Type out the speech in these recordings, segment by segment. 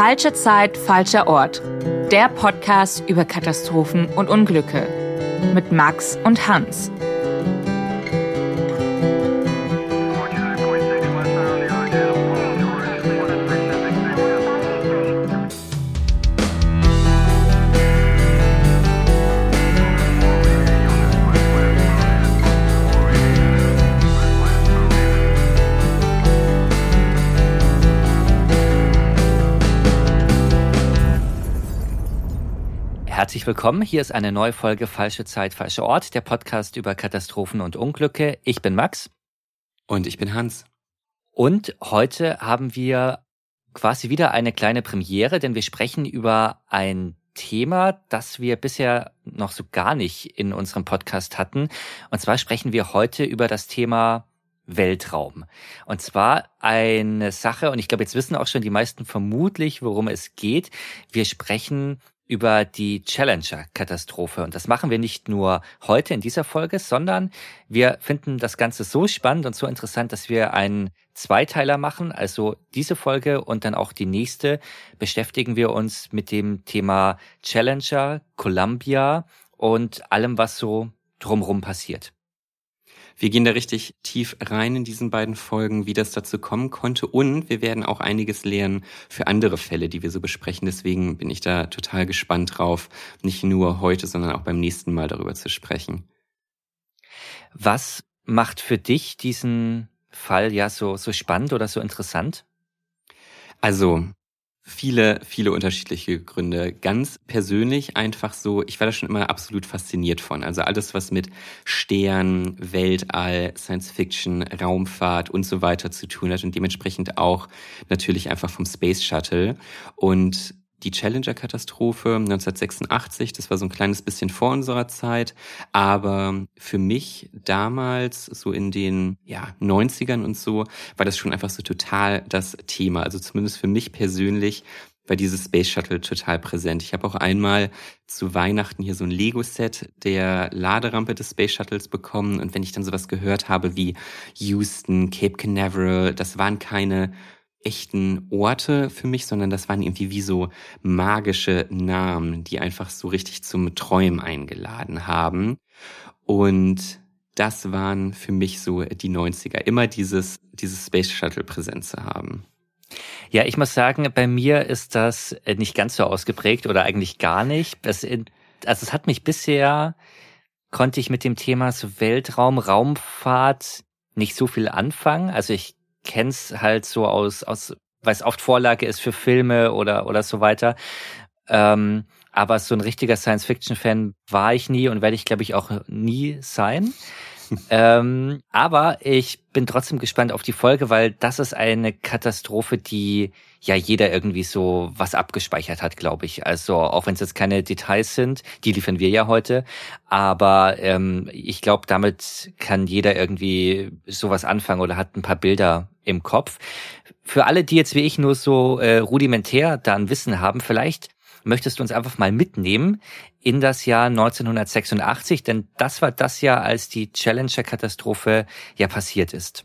Falsche Zeit, falscher Ort. Der Podcast über Katastrophen und Unglücke. Mit Max und Hans. Herzlich willkommen, hier ist eine neue Folge Falsche Zeit, falscher Ort, der Podcast über Katastrophen und Unglücke. Ich bin Max. Und ich bin Hans. Und heute haben wir quasi wieder eine kleine Premiere, denn wir sprechen über ein Thema, das wir bisher noch so gar nicht in unserem Podcast hatten. Und zwar sprechen wir heute über das Thema Weltraum. Und zwar eine Sache, und ich glaube, jetzt wissen auch schon die meisten vermutlich, worum es geht. Wir sprechen über die Challenger-Katastrophe. Und das machen wir nicht nur heute in dieser Folge, sondern wir finden das Ganze so spannend und so interessant, dass wir einen Zweiteiler machen. Also diese Folge und dann auch die nächste beschäftigen wir uns mit dem Thema Challenger, Columbia und allem, was so drumherum passiert. Wir gehen da richtig tief rein in diesen beiden Folgen, wie das dazu kommen konnte. Und wir werden auch einiges lernen für andere Fälle, die wir so besprechen. Deswegen bin ich da total gespannt drauf, nicht nur heute, sondern auch beim nächsten Mal darüber zu sprechen. Was macht für dich diesen Fall ja so spannend oder so interessant? Also viele unterschiedliche Gründe. Ganz persönlich einfach so, ich war da schon immer absolut fasziniert von. Also alles, was mit Sternen, Weltall, Science Fiction, Raumfahrt und so weiter zu tun hat und dementsprechend auch natürlich einfach vom Space Shuttle. Und die Challenger-Katastrophe 1986, das war so ein kleines bisschen vor unserer Zeit, aber für mich damals, so in den 90ern und so, war das schon einfach so total das Thema. Also zumindest für mich persönlich war dieses Space Shuttle total präsent. Ich habe auch einmal zu Weihnachten hier so ein Lego-Set der Laderampe des Space Shuttles bekommen, und wenn ich dann sowas gehört habe wie Houston, Cape Canaveral, das waren keine echten Orte für mich, sondern das waren irgendwie wie so magische Namen, die einfach so richtig zum Träumen eingeladen haben. Und das waren für mich so die 90er, immer dieses Space Shuttle präsent zu haben. Ja, ich muss sagen, bei mir ist das nicht ganz so ausgeprägt oder eigentlich gar nicht. Es hat mich bisher, konnte ich mit dem Thema so Weltraum, Raumfahrt nicht so viel anfangen. Also ich kenn's halt so aus, weil es oft Vorlage ist für Filme oder so weiter. Aber so ein richtiger Science-Fiction-Fan war ich nie und werde ich, glaube ich, auch nie sein. Aber ich bin trotzdem gespannt auf die Folge, weil das ist eine Katastrophe, die ja jeder irgendwie so was abgespeichert hat, glaube ich. Also auch wenn es jetzt keine Details sind, die liefern wir ja heute. Aber ich glaube, damit kann jeder irgendwie sowas anfangen oder hat ein paar Bilder im Kopf. Für alle, die jetzt wie ich nur so rudimentär da ein Wissen haben, vielleicht möchtest du uns einfach mal mitnehmen in das Jahr 1986, denn das war das Jahr, als die Challenger-Katastrophe ja passiert ist.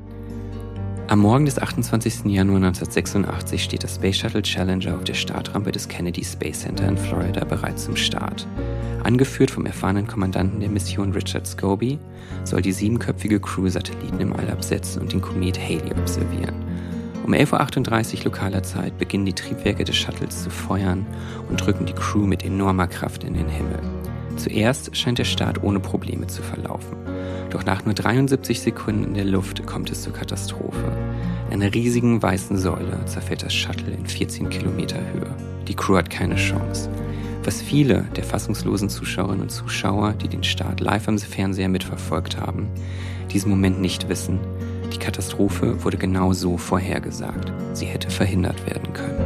Am Morgen des 28. Januar 1986 steht das Space Shuttle Challenger auf der Startrampe des Kennedy Space Center in Florida bereit zum Start. Angeführt vom erfahrenen Kommandanten der Mission Richard Scobie soll die 7-köpfige Crew Satelliten im All absetzen und den Komet Halley observieren. Um 11.38 Uhr lokaler Zeit beginnen die Triebwerke des Shuttles zu feuern und drücken die Crew mit enormer Kraft in den Himmel. Zuerst scheint der Start ohne Probleme zu verlaufen. Doch nach nur 73 Sekunden in der Luft kommt es zur Katastrophe. In einer riesigen weißen Säule zerfällt das Shuttle in 14 Kilometer Höhe. Die Crew hat keine Chance. Was viele der fassungslosen Zuschauerinnen und Zuschauer, die den Start live am Fernseher mitverfolgt haben, diesen Moment nicht wissen: Die Katastrophe wurde genau so vorhergesagt. Sie hätte verhindert werden können.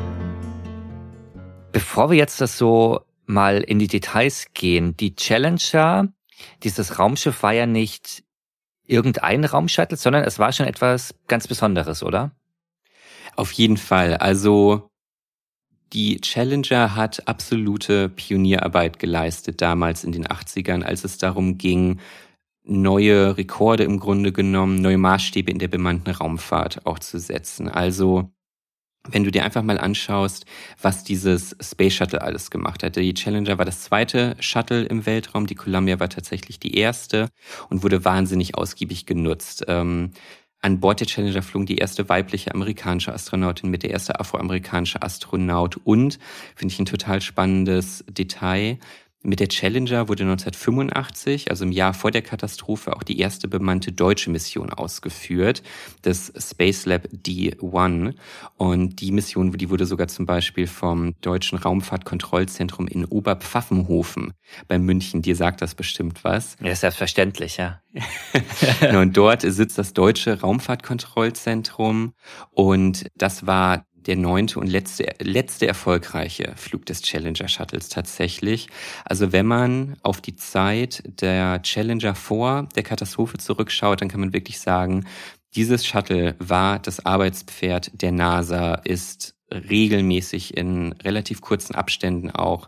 Bevor wir jetzt das so mal in die Details gehen, die Challenger, dieses Raumschiff war ja nicht irgendein Raumshuttle, sondern es war schon etwas ganz Besonderes, oder? Auf jeden Fall. Also die Challenger hat absolute Pionierarbeit geleistet damals in den 80ern, als es darum ging, neue Rekorde im Grunde genommen, neue Maßstäbe in der bemannten Raumfahrt auch zu setzen. Also wenn du dir einfach mal anschaust, was dieses Space Shuttle alles gemacht hat. Die Challenger war das zweite Shuttle im Weltraum, die Columbia war tatsächlich die erste und wurde wahnsinnig ausgiebig genutzt. An Bord der Challenger flogen die erste weibliche amerikanische Astronautin mit, der erste afroamerikanische Astronaut und, finde ich ein total spannendes Detail, mit der Challenger wurde 1985, also im Jahr vor der Katastrophe, auch die erste bemannte deutsche Mission ausgeführt, das Spacelab D1. Und die Mission, die wurde sogar zum Beispiel vom Deutschen Raumfahrtkontrollzentrum in Oberpfaffenhofen bei München. Dir sagt das bestimmt was. Ja, ist selbstverständlich, ja. Und dort sitzt das Deutsche Raumfahrtkontrollzentrum und das war der 9. und letzte erfolgreiche Flug des Challenger Shuttles tatsächlich. Also wenn man auf die Zeit der Challenger vor der Katastrophe zurückschaut, dann kann man wirklich sagen, dieses Shuttle war das Arbeitspferd der NASA, ist regelmäßig in relativ kurzen Abständen auch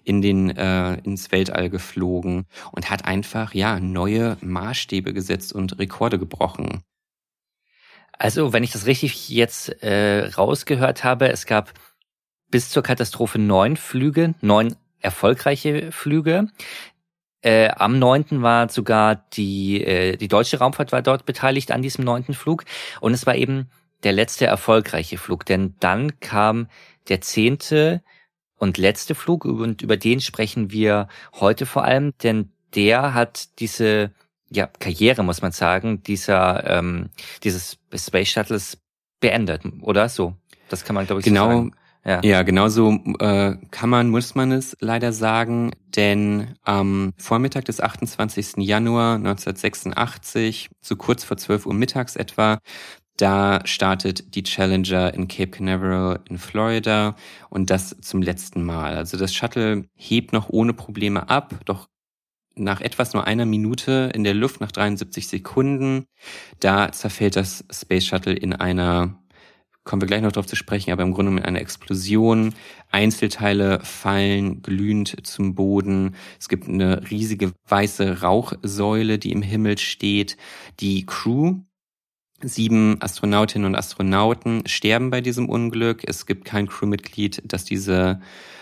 ins Weltall geflogen und hat einfach neue Maßstäbe gesetzt und Rekorde gebrochen. Also, wenn ich das richtig jetzt rausgehört habe, es gab bis zur Katastrophe 9 erfolgreiche Flüge. Am 9. war sogar die deutsche Raumfahrt war dort beteiligt an diesem 9. Flug. Und es war eben der letzte erfolgreiche Flug, denn dann kam der 10. und letzte Flug und über den sprechen wir heute vor allem, denn der hat diese Karriere, muss man sagen, dieses Space Shuttles beendet, oder so? Das kann man, glaube ich, so sagen. Ja, genau so muss man es leider sagen, denn am Vormittag des 28. Januar 1986, so kurz vor 12 Uhr mittags etwa, da startet die Challenger in Cape Canaveral in Florida und das zum letzten Mal. Also das Shuttle hebt noch ohne Probleme ab, doch nach etwas nur einer Minute in der Luft, nach 73 Sekunden, da zerfällt das Space Shuttle in einer, kommen wir gleich noch drauf zu sprechen, aber im Grunde mit einer Explosion. Einzelteile fallen glühend zum Boden. Es gibt eine riesige weiße Rauchsäule, die im Himmel steht. Die Crew, 7 Astronautinnen und Astronauten, sterben bei diesem Unglück. Es gibt kein Crewmitglied, das dieses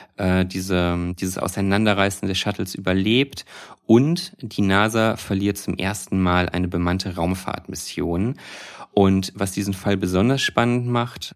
Auseinanderreißen des Shuttles überlebt und die NASA verliert zum ersten Mal eine bemannte Raumfahrtmission. Und was diesen Fall besonders spannend macht,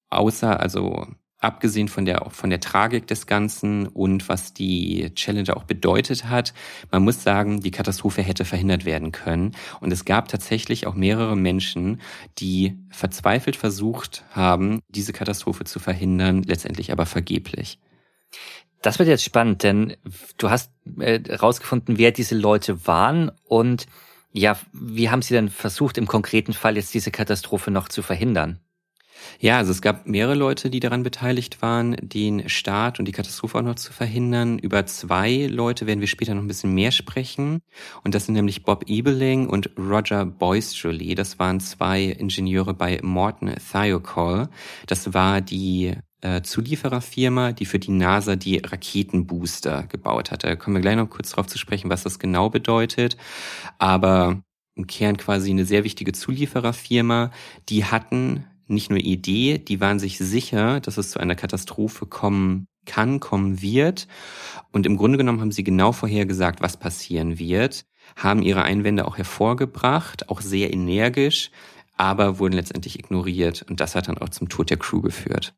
abgesehen von der Tragik des Ganzen und was die Challenger auch bedeutet hat, man muss sagen, die Katastrophe hätte verhindert werden können. Und es gab tatsächlich auch mehrere Menschen, die verzweifelt versucht haben, diese Katastrophe zu verhindern, letztendlich aber vergeblich. Das wird jetzt spannend, denn du hast rausgefunden, wer diese Leute waren und wie haben sie denn versucht, im konkreten Fall jetzt diese Katastrophe noch zu verhindern? Ja, also es gab mehrere Leute, die daran beteiligt waren, den Start und die Katastrophe auch noch zu verhindern. Über 2 Leute werden wir später noch ein bisschen mehr sprechen. Und das sind nämlich Bob Ebeling und Roger Boystroley. Das waren 2 Ingenieure bei Morton Thiokol. Das war die Zuliefererfirma, die für die NASA die Raketenbooster gebaut hat. Da kommen wir gleich noch kurz drauf zu sprechen, was das genau bedeutet. Aber im Kern quasi eine sehr wichtige Zuliefererfirma. Die hatten nicht nur Idee, die waren sich sicher, dass es zu einer Katastrophe kommen wird. Und im Grunde genommen haben sie genau vorhergesagt, was passieren wird, haben ihre Einwände auch hervorgebracht, auch sehr energisch, aber wurden letztendlich ignoriert. Und das hat dann auch zum Tod der Crew geführt.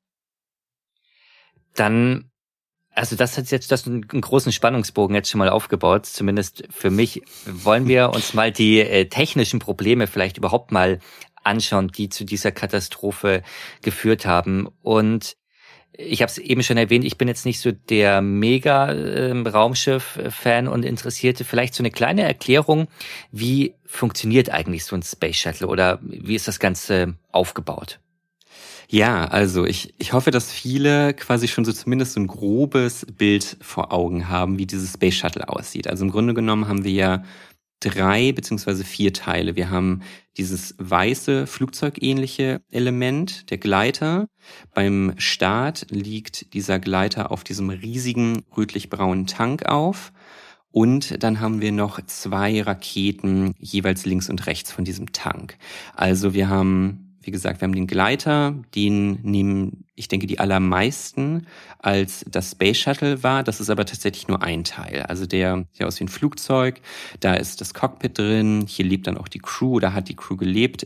Dann, also das hat jetzt einen großen Spannungsbogen jetzt schon mal aufgebaut, zumindest für mich. Wollen wir uns mal die technischen Probleme vielleicht überhaupt mal anschauen, die zu dieser Katastrophe geführt haben. Und ich habe es eben schon erwähnt, ich bin jetzt nicht so der Mega-Raumschiff-Fan und Interessierte. Vielleicht so eine kleine Erklärung, wie funktioniert eigentlich so ein Space Shuttle oder wie ist das Ganze aufgebaut? Ja, also ich hoffe, dass viele quasi schon so zumindest so ein grobes Bild vor Augen haben, wie dieses Space Shuttle aussieht. Also im Grunde genommen haben wir ja 3 bzw. 4 Teile. Wir haben dieses weiße, flugzeugähnliche Element, der Gleiter. Beim Start liegt dieser Gleiter auf diesem riesigen rötlich-braunen Tank auf. Und dann haben wir noch 2 Raketen jeweils links und rechts von diesem Tank. Also wir haben wie gesagt, wir haben den Gleiter, den nehmen, ich denke, die allermeisten als das Space Shuttle wahr. Das ist aber tatsächlich nur ein Teil. Also der sieht aus wie ein Flugzeug, da ist das Cockpit drin, hier lebt dann auch die Crew, oder hat die Crew gelebt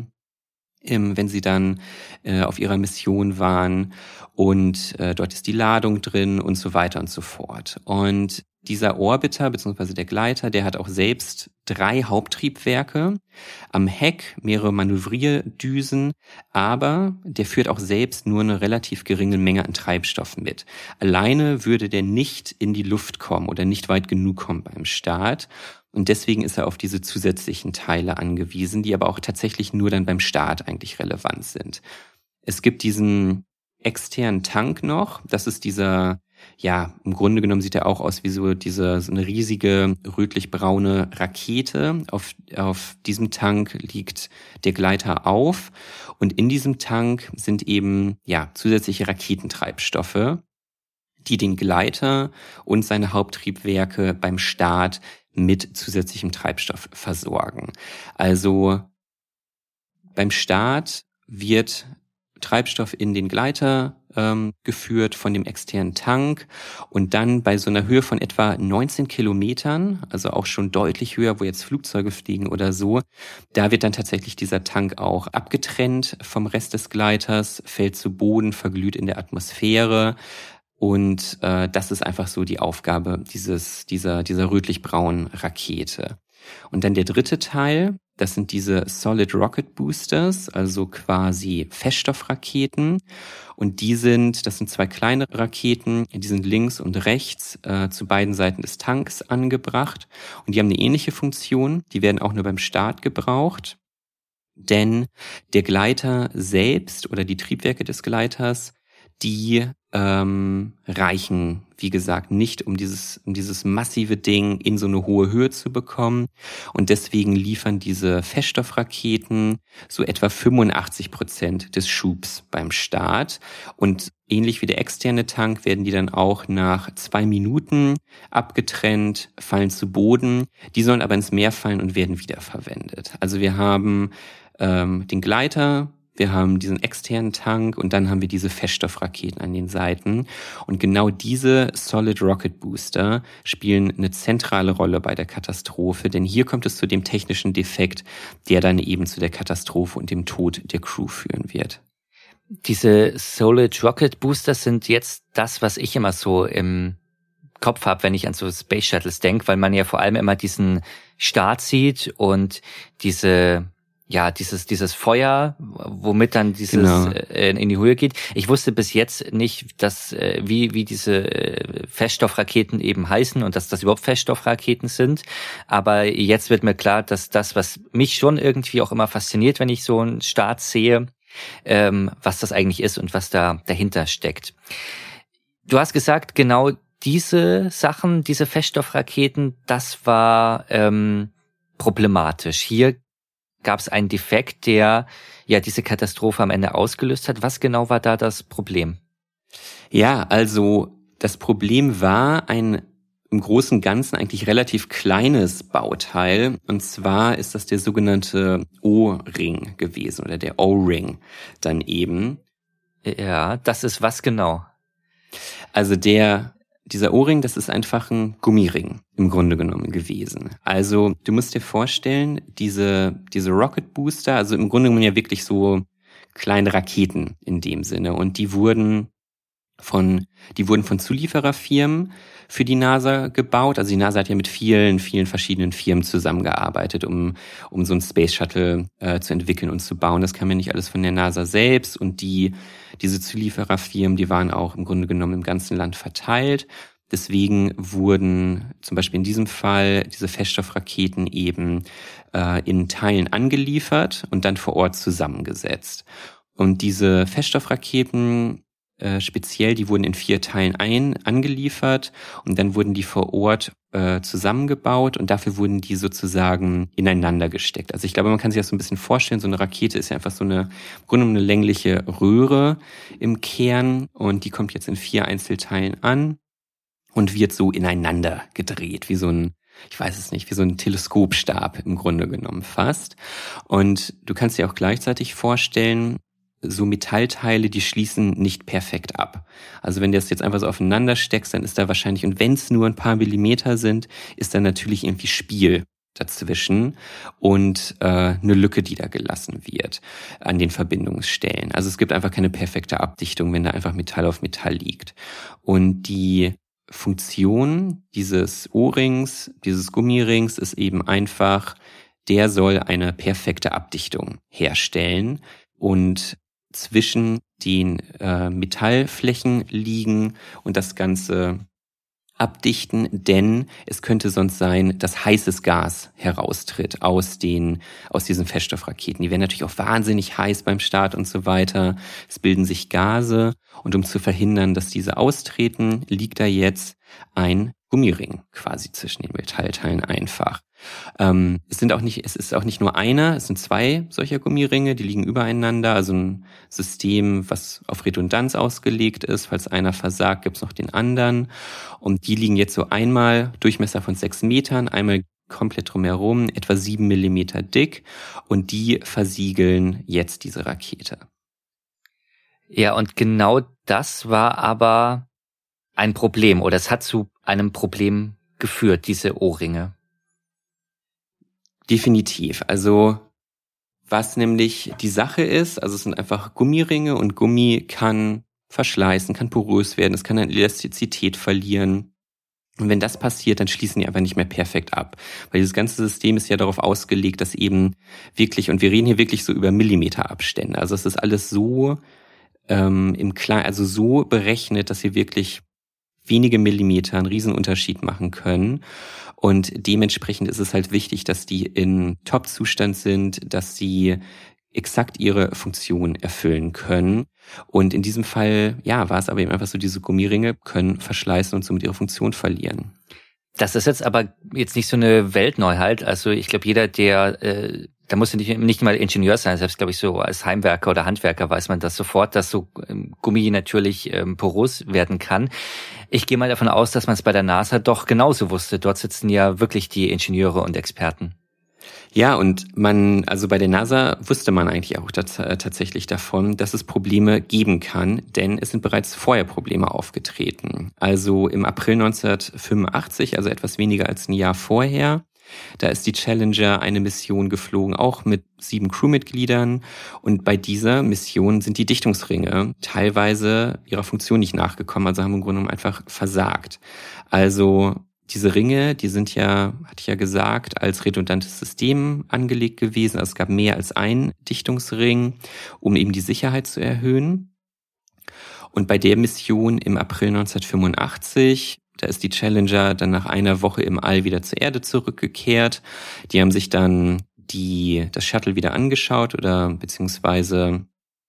wenn sie dann auf ihrer Mission waren, und dort ist die Ladung drin und so weiter und so fort. Und dieser Orbiter bzw. der Gleiter, der hat auch selbst 3 Haupttriebwerke, am Heck mehrere Manövrierdüsen, aber der führt auch selbst nur eine relativ geringe Menge an Treibstoff mit. Alleine würde der nicht in die Luft kommen oder nicht weit genug kommen beim Start. Und deswegen ist er auf diese zusätzlichen Teile angewiesen, die aber auch tatsächlich nur dann beim Start eigentlich relevant sind. Es gibt diesen externen Tank noch, das ist dieser, ja, im Grunde genommen sieht er auch aus wie so eine riesige rötlich-braune Rakete. Auf diesem Tank liegt der Gleiter auf, und in diesem Tank sind eben, ja, zusätzliche Raketentreibstoffe, die den Gleiter und seine Haupttriebwerke beim Start mit zusätzlichem Treibstoff versorgen. Also beim Start wird Treibstoff in den Gleiter geführt von dem externen Tank, und dann bei so einer Höhe von etwa 19 Kilometern, also auch schon deutlich höher, wo jetzt Flugzeuge fliegen oder so, da wird dann tatsächlich dieser Tank auch abgetrennt vom Rest des Gleiters, fällt zu Boden, verglüht in der Atmosphäre. Und das ist einfach so die Aufgabe dieser rötlich-braunen Rakete. Und dann der dritte Teil, das sind diese Solid Rocket Boosters, also quasi Feststoffraketen. Und das sind 2 kleine Raketen, die sind links und rechts zu beiden Seiten des Tanks angebracht. Und die haben eine ähnliche Funktion, die werden auch nur beim Start gebraucht. Denn der Gleiter selbst oder die Triebwerke des Gleiters, die reichen, wie gesagt, nicht, um dieses massive Ding in so eine hohe Höhe zu bekommen. Und deswegen liefern diese Feststoffraketen so etwa 85% des Schubs beim Start. Und ähnlich wie der externe Tank werden die dann auch nach 2 Minuten abgetrennt, fallen zu Boden. Die sollen aber ins Meer fallen und werden wiederverwendet. Also wir haben den Gleiter, wir haben diesen externen Tank, und dann haben wir diese Feststoffraketen an den Seiten. Und genau diese Solid Rocket Booster spielen eine zentrale Rolle bei der Katastrophe, denn hier kommt es zu dem technischen Defekt, der dann eben zu der Katastrophe und dem Tod der Crew führen wird. Diese Solid Rocket Booster sind jetzt das, was ich immer so im Kopf habe, wenn ich an so Space Shuttles denke, weil man ja vor allem immer diesen Start sieht und dieses Feuer, womit dann Genau. In die Höhe geht. Ich wusste bis jetzt nicht, dass wie diese Feststoffraketen eben heißen und dass das überhaupt Feststoffraketen sind. Aber jetzt wird mir klar, dass das, was mich schon irgendwie auch immer fasziniert, wenn ich so einen Start sehe, was das eigentlich ist und was da dahinter steckt. Du hast gesagt, genau diese Sachen, diese Feststoffraketen, das war problematisch. Hier gab es einen Defekt, der ja diese Katastrophe am Ende ausgelöst hat. Was genau war da das Problem? Ja, also das Problem war ein im Großen und Ganzen eigentlich relativ kleines Bauteil. Und zwar ist das der sogenannte O-Ring gewesen oder der O-Ring dann eben. Ja, das ist was genau? Also dieser O-Ring, das ist einfach ein Gummiring im Grunde genommen gewesen. Also du musst dir vorstellen, diese Rocket Booster, also im Grunde genommen ja wirklich so kleine Raketen in dem Sinne. Und die wurden von Zuliefererfirmen für die NASA gebaut. Also die NASA hat ja mit vielen, vielen verschiedenen Firmen zusammengearbeitet, um so ein Space Shuttle zu entwickeln und zu bauen. Das kam ja nicht alles von der NASA selbst. Und diese Zuliefererfirmen, die waren auch im Grunde genommen im ganzen Land verteilt. Deswegen wurden zum Beispiel in diesem Fall diese Feststoffraketen eben in Teilen angeliefert und dann vor Ort zusammengesetzt. Und diese Feststoffraketen speziell, die wurden in 4 Teilen angeliefert und dann wurden die vor Ort zusammengebaut und dafür wurden die sozusagen ineinander gesteckt. Also ich glaube, man kann sich das so ein bisschen vorstellen, so eine Rakete ist ja einfach so im Grunde eine längliche Röhre im Kern und die kommt jetzt in 4 Einzelteilen an und wird so ineinander gedreht, wie so ein ich weiß es nicht, wie so ein Teleskopstab im Grunde genommen fast. Und du kannst dir auch gleichzeitig vorstellen, so Metallteile, die schließen nicht perfekt ab. Also wenn du das jetzt einfach so aufeinander steckst, dann ist da wahrscheinlich, und wenn es nur ein paar Millimeter sind, ist da natürlich irgendwie Spiel dazwischen und eine Lücke, die da gelassen wird an den Verbindungsstellen. Also es gibt einfach keine perfekte Abdichtung, wenn da einfach Metall auf Metall liegt. Und die Funktion dieses O-Rings, dieses Gummirings ist eben einfach, der soll eine perfekte Abdichtung herstellen und zwischen den Metallflächen liegen und das Ganze abdichten, denn es könnte sonst sein, dass heißes Gas heraustritt aus diesen Feststoffraketen. Die werden natürlich auch wahnsinnig heiß beim Start und so weiter. Es bilden sich Gase und um zu verhindern, dass diese austreten, liegt da jetzt ein Gummiring quasi zwischen den Metallteilen einfach. Es ist auch nicht nur einer, es sind zwei solcher Gummiringe, die liegen übereinander, also ein System, was auf Redundanz ausgelegt ist. Falls einer versagt, gibt's noch den anderen. Und die liegen jetzt so einmal Durchmesser von 6 Metern, einmal komplett drumherum, etwa 7 Millimeter dick. Und die versiegeln jetzt diese Rakete. Ja, und genau das war aber ein Problem, oder es hat zu einem Problem geführt, diese O-Ringe. Definitiv. Also was nämlich die Sache ist, also es sind einfach Gummiringe und Gummi kann verschleißen, kann porös werden, es kann an Elastizität verlieren. Und wenn das passiert, dann schließen die einfach nicht mehr perfekt ab. Weil dieses ganze System ist ja darauf ausgelegt, dass eben wirklich, und wir reden hier wirklich so über Millimeterabstände, also es ist alles so also so berechnet, dass wir wirklich wenige Millimeter einen Riesenunterschied machen können. Und dementsprechend ist es halt wichtig, dass die in Top-Zustand sind, dass sie exakt ihre Funktion erfüllen können. Und in diesem Fall, ja, war es aber eben einfach so, diese Gummiringe können verschleißen und somit ihre Funktion verlieren. Das ist jetzt aber jetzt nicht so eine Weltneuheit. Also ich glaube, jeder, der da muss ja nicht mal Ingenieur sein, selbst glaube ich so als Heimwerker oder Handwerker weiß man das sofort, dass so Gummi natürlich porös werden kann. Ich gehe mal davon aus, dass man es bei der NASA doch genauso wusste. Dort sitzen ja wirklich die Ingenieure und Experten. Ja, und also bei der NASA wusste man eigentlich auch tatsächlich davon, dass es Probleme geben kann, denn es sind bereits vorher Probleme aufgetreten. Also im April 1985, also etwas weniger als ein Jahr vorher, da ist die Challenger eine Mission geflogen, auch mit 7 Crewmitgliedern. Und bei dieser Mission sind die Dichtungsringe teilweise ihrer Funktion nicht nachgekommen, also haben im Grunde genommen einfach versagt. Also diese Ringe, die sind ja, hatte ich ja gesagt, als redundantes System angelegt gewesen. Also es gab mehr als einen Dichtungsring, um eben die Sicherheit zu erhöhen. Und bei der Mission im April 1985, da ist die Challenger dann nach einer Woche im All wieder zur Erde zurückgekehrt. Die haben sich dann das Shuttle wieder angeschaut oder beziehungsweise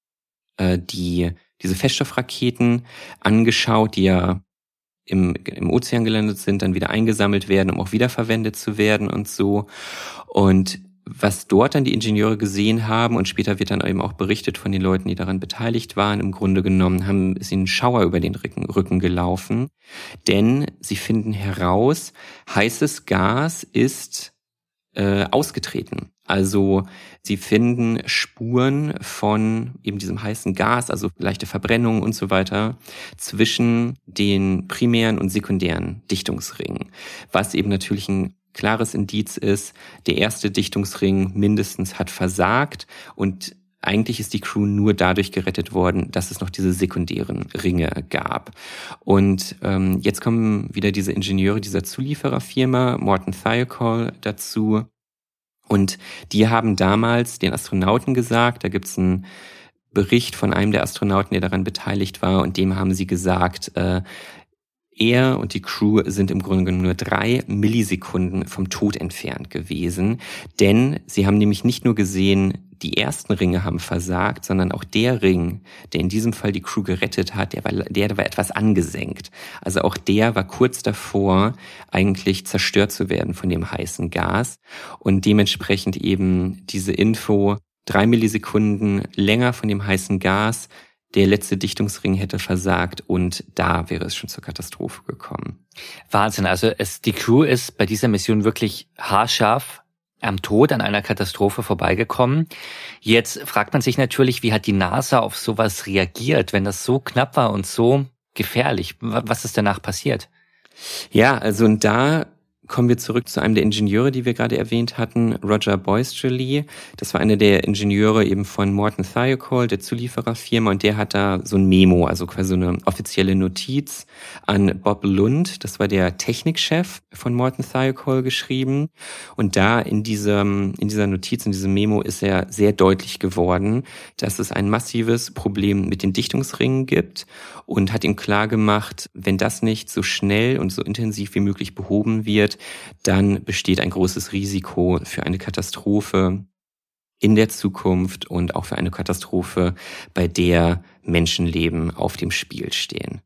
diese Feststoffraketen angeschaut, die ja im Ozean gelandet sind, dann wieder eingesammelt werden, um auch wiederverwendet zu werden und so. Und was dort dann die Ingenieure gesehen haben, und später wird dann eben auch berichtet von den Leuten, die daran beteiligt waren, im Grunde genommen ist ihnen ein Schauer über den Rücken gelaufen, denn sie finden heraus, heißes Gas ist ausgetreten. Also sie finden Spuren von eben diesem heißen Gas, also leichte Verbrennung und so weiter, zwischen den primären und sekundären Dichtungsringen, was eben natürlich ein klares Indiz ist, der erste Dichtungsring mindestens hat versagt und eigentlich ist die Crew nur dadurch gerettet worden, dass es noch diese sekundären Ringe gab. Und jetzt kommen wieder diese Ingenieure dieser Zuliefererfirma, Morton Thiokol, dazu. Und die haben damals den Astronauten gesagt, da gibt's einen Bericht von einem der Astronauten, der daran beteiligt war, und dem haben sie gesagt, er und die Crew sind im Grunde genommen nur 3 Millisekunden vom Tod entfernt gewesen, denn sie haben nämlich nicht nur gesehen, die ersten Ringe haben versagt, sondern auch der Ring, der in diesem Fall die Crew gerettet hat, der war etwas angesenkt. Also auch der war kurz davor, eigentlich zerstört zu werden von dem heißen Gas, und dementsprechend eben diese Info, 3 Millisekunden länger von dem heißen Gas, der letzte Dichtungsring hätte versagt und da wäre es schon zur Katastrophe gekommen. Wahnsinn, also die Crew ist bei dieser Mission wirklich haarscharf am Tod, an einer Katastrophe vorbeigekommen. Jetzt fragt man sich natürlich, wie hat die NASA auf sowas reagiert, wenn das so knapp war und so gefährlich? Was ist danach passiert? Ja, also und da kommen wir zurück zu einem der Ingenieure, die wir gerade erwähnt hatten, Roger Boystrely. Das war einer der Ingenieure eben von Morton Thiokol, der Zuliefererfirma, und der hat da so ein Memo, also quasi so eine offizielle Notiz an Bob Lund, das war der Technikchef von Morton Thiokol, geschrieben. Und da in dieser Notiz, in diesem Memo ist er sehr deutlich geworden, dass es ein massives Problem mit den Dichtungsringen gibt und hat ihm klar gemacht, wenn das nicht so schnell und so intensiv wie möglich behoben wird, dann besteht ein großes Risiko für eine Katastrophe in der Zukunft und auch für eine Katastrophe, bei der Menschenleben auf dem Spiel stehen.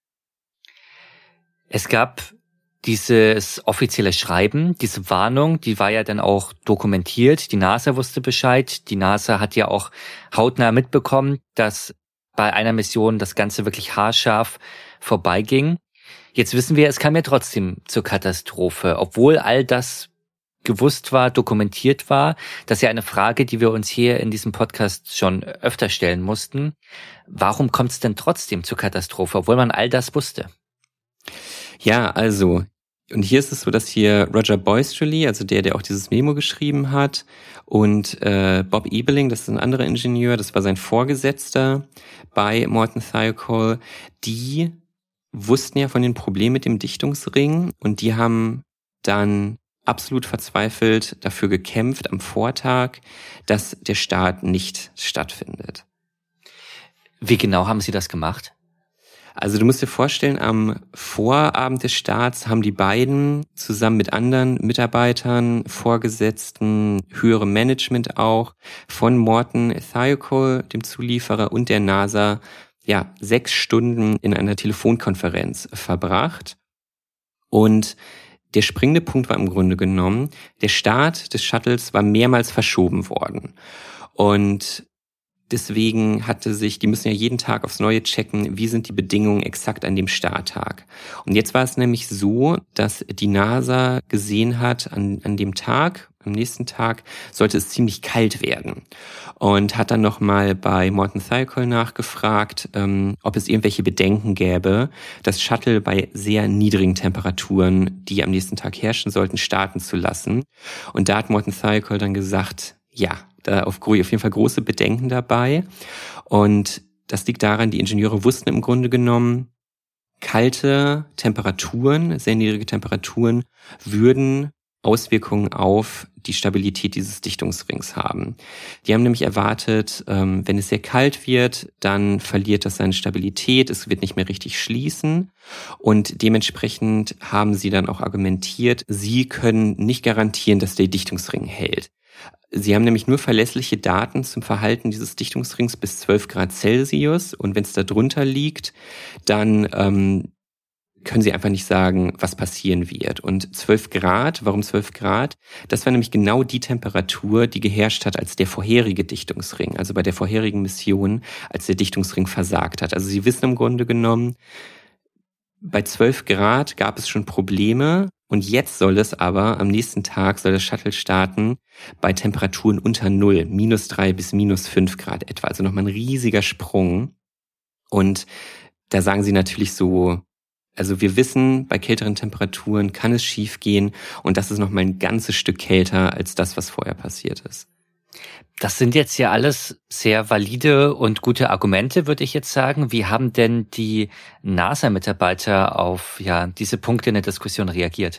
Es gab dieses offizielle Schreiben, diese Warnung, die war ja dann auch dokumentiert. Die NASA wusste Bescheid. Die NASA hat ja auch hautnah mitbekommen, dass bei einer Mission das Ganze wirklich haarscharf vorbeiging. Jetzt wissen wir, es kam ja trotzdem zur Katastrophe, obwohl all das gewusst war, dokumentiert war. Das ist ja eine Frage, die wir uns hier in diesem Podcast schon öfter stellen mussten. Warum kommt es denn trotzdem zur Katastrophe, obwohl man all das wusste? Ja, also, und hier ist es so, dass hier Roger Boystrely, also der auch dieses Memo geschrieben hat, und Bob Ebeling, das ist ein anderer Ingenieur, das war sein Vorgesetzter bei Morton Thiokol, die wussten ja von den Problemen mit dem Dichtungsring und die haben dann absolut verzweifelt dafür gekämpft am Vortag, dass der Start nicht stattfindet. Wie genau haben Sie das gemacht? Also du musst dir vorstellen, am Vorabend des Starts haben die beiden zusammen mit anderen Mitarbeitern, Vorgesetzten, höherem Management auch, von Morton Thiokol, dem Zulieferer, und der NASA 6 Stunden in einer Telefonkonferenz verbracht. Und der springende Punkt war im Grunde genommen, der Start des Shuttles war mehrmals verschoben worden. Und deswegen die müssen ja jeden Tag aufs Neue checken, wie sind die Bedingungen exakt an dem Starttag. Und jetzt war es nämlich so, dass die NASA gesehen hat, an dem Tag, am nächsten Tag, sollte es ziemlich kalt werden. Und hat dann nochmal bei Morton Thiokol nachgefragt, ob es irgendwelche Bedenken gäbe, das Shuttle bei sehr niedrigen Temperaturen, die am nächsten Tag herrschen sollten, starten zu lassen. Und da hat Morton Thiokol dann gesagt, ja, da auf jeden Fall große Bedenken dabei. Und das liegt daran, die Ingenieure wussten im Grunde genommen, kalte Temperaturen, sehr niedrige Temperaturen würden Auswirkungen auf die Stabilität dieses Dichtungsrings haben. Die haben nämlich erwartet, wenn es sehr kalt wird, dann verliert das seine Stabilität, es wird nicht mehr richtig schließen und dementsprechend haben sie dann auch argumentiert, sie können nicht garantieren, dass der Dichtungsring hält. Sie haben nämlich nur verlässliche Daten zum Verhalten dieses Dichtungsrings bis 12 Grad Celsius und wenn es da drunter liegt, dann können sie einfach nicht sagen, was passieren wird. Und 12 Grad, warum 12 Grad? Das war nämlich genau die Temperatur, die geherrscht hat als der vorherige Dichtungsring, also bei der vorherigen Mission, als der Dichtungsring versagt hat. Also sie wissen im Grunde genommen, bei 12 Grad gab es schon Probleme und jetzt soll es aber, am nächsten Tag soll das Shuttle starten bei Temperaturen unter 0, -3 bis -5 Grad etwa. Also nochmal ein riesiger Sprung. Und da sagen sie natürlich so, also wir wissen, bei kälteren Temperaturen kann es schief gehen und das ist nochmal ein ganzes Stück kälter als das, was vorher passiert ist. Das sind jetzt ja alles sehr valide und gute Argumente, würde ich jetzt sagen. Wie haben denn die NASA-Mitarbeiter auf diese Punkte in der Diskussion reagiert?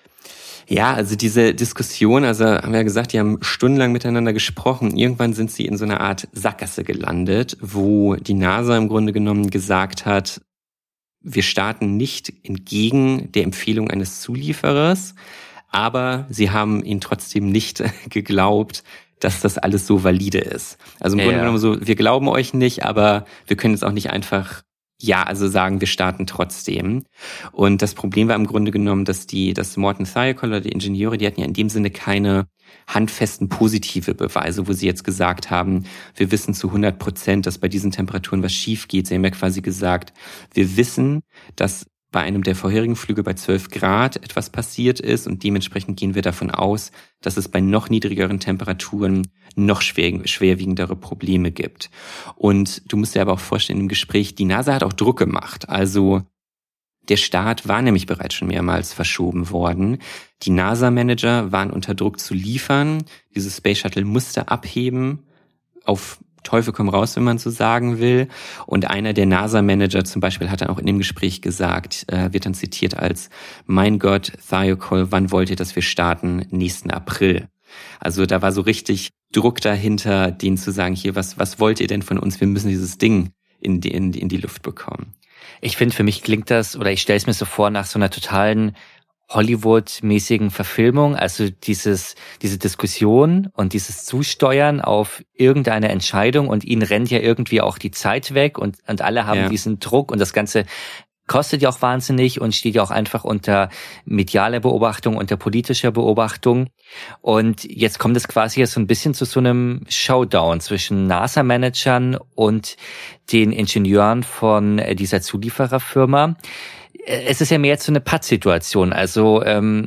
Ja, also diese Diskussion, also haben wir ja gesagt, die haben stundenlang miteinander gesprochen. Irgendwann sind sie in so einer Art Sackgasse gelandet, wo die NASA im Grunde genommen gesagt hat, wir starten nicht entgegen der Empfehlung eines Zulieferers, aber sie haben ihnen trotzdem nicht geglaubt, dass das alles so valide ist. Also im Grunde genommen so, wir glauben euch nicht, aber wir können jetzt auch nicht einfach ja, also sagen, wir starten trotzdem. Und das Problem war im Grunde genommen, dass Morton Thiokol oder die Ingenieure, die hatten ja in dem Sinne keine handfesten positive Beweise, wo sie jetzt gesagt haben, wir wissen zu 100%, dass bei diesen Temperaturen was schief geht. Sie haben ja quasi gesagt, wir wissen, dass bei einem der vorherigen Flüge bei 12 Grad etwas passiert ist und dementsprechend gehen wir davon aus, dass es bei noch niedrigeren Temperaturen noch schwerwiegendere Probleme gibt. Und du musst dir aber auch vorstellen, im Gespräch, die NASA hat auch Druck gemacht. Also der Start war nämlich bereits schon mehrmals verschoben worden. Die NASA-Manager waren unter Druck zu liefern. Dieses Space Shuttle musste abheben, auf Teufel komm raus, wenn man so sagen will. Und einer der NASA-Manager zum Beispiel hat dann auch in dem Gespräch gesagt, wird dann zitiert als, mein Gott, Thiokol, wann wollt ihr, dass wir starten? Nächsten April. Also da war so richtig Druck dahinter, denen zu sagen, hier, was wollt ihr denn von uns? Wir müssen dieses Ding in die Luft bekommen. Ich finde, für mich klingt das, oder ich stelle es mir so vor, nach so einer totalen Hollywood-mäßigen Verfilmung, also diese Diskussion und dieses Zusteuern auf irgendeine Entscheidung, und ihnen rennt ja irgendwie auch die Zeit weg und alle haben diesen Druck, und das Ganze kostet ja auch wahnsinnig und steht ja auch einfach unter medialer Beobachtung, unter politischer Beobachtung. Und jetzt kommt es quasi so ein bisschen zu so einem Showdown zwischen NASA-Managern und den Ingenieuren von dieser Zuliefererfirma. Es ist ja mehr jetzt so eine Pattsituation, also